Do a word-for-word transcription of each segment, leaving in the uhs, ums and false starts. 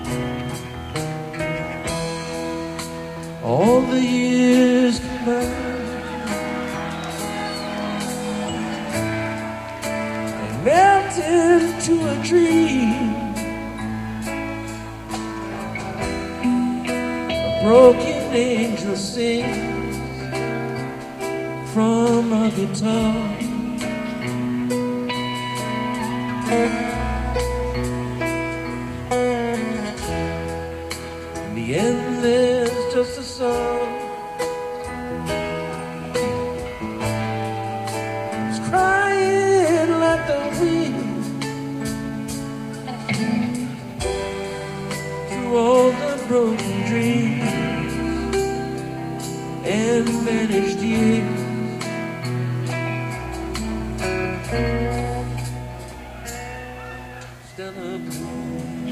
All the years combined, they melted into a dream. A broken angel sings from a guitar. In the end there's just a song. It's crying like the wind through all the broken dreams and vanished years. Stella Blue,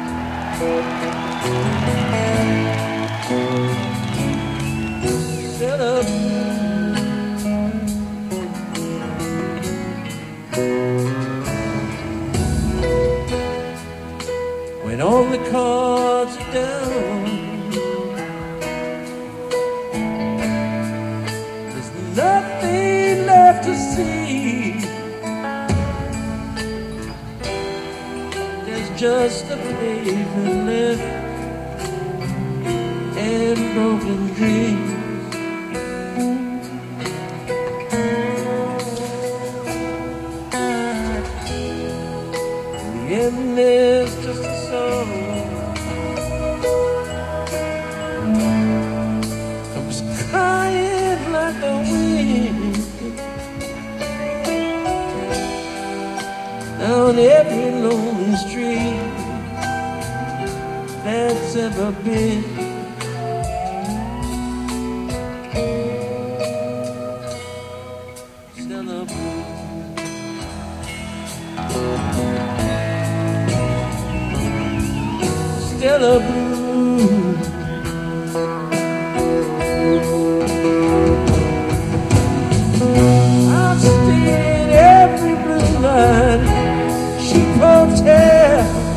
Stella Blue. When all the cards are down, there's nothing left to see. There's just a pavement left and broken dreams. In the end there's just a song. Comes crying like the wind down every lonely street that's ever been. Stella Blue, Stella Blue. I've stayed every blue line she hotel,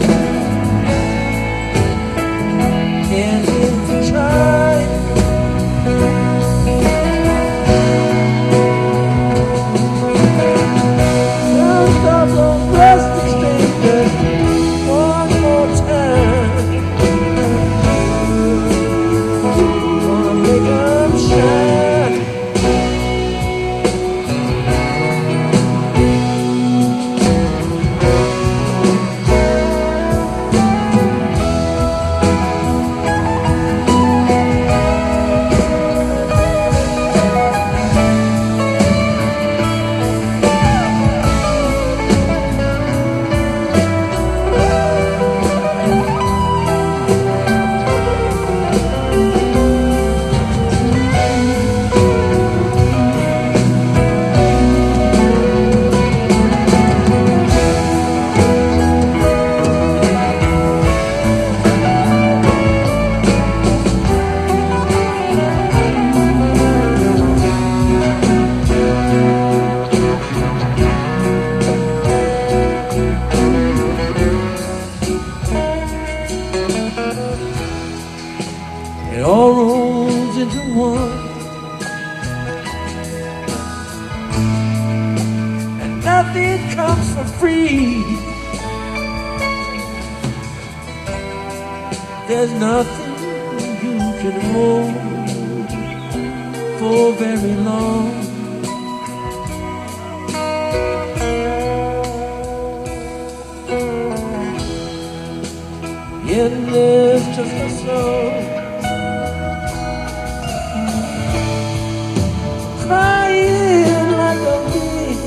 and if you try, don't stop those rusty strangers one more time. Gonna make them shine. It all rolls into one, and nothing comes for free. There's nothing you can hold for very long. Yet there's just a song crying like a wind.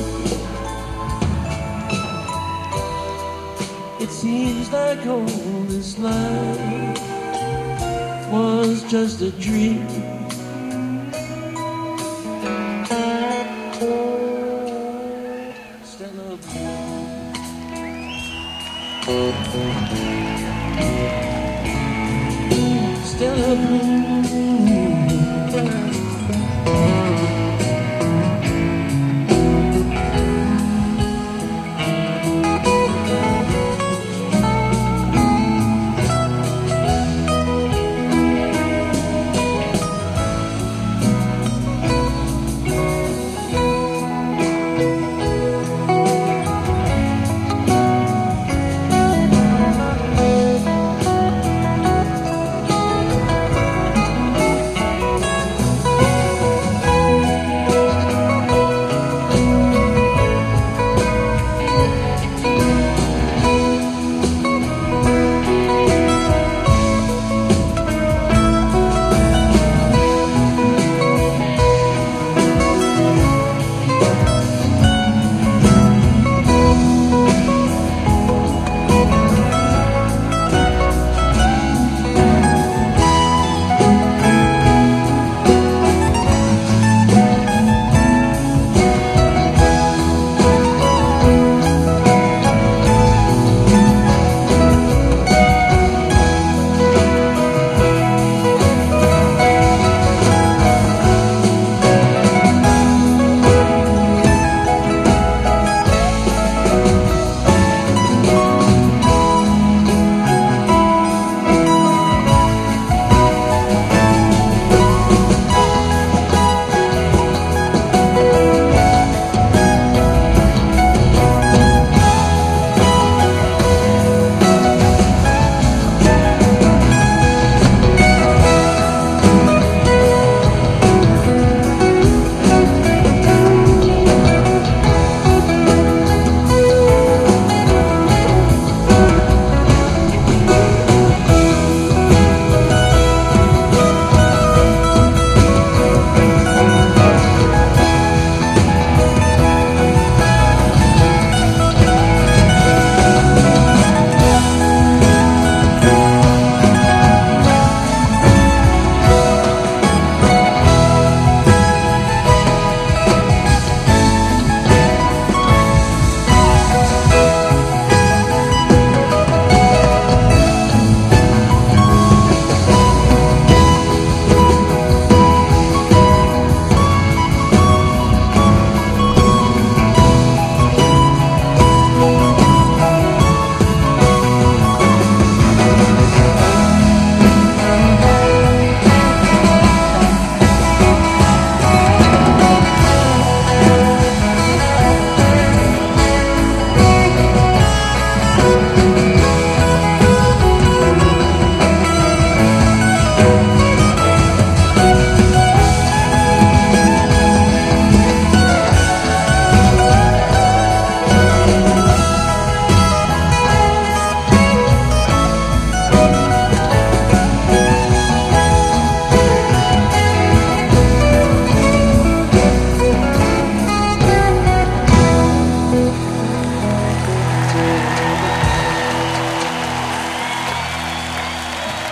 It seems like all this life was just a dream. Stella Blue, Stella Blue.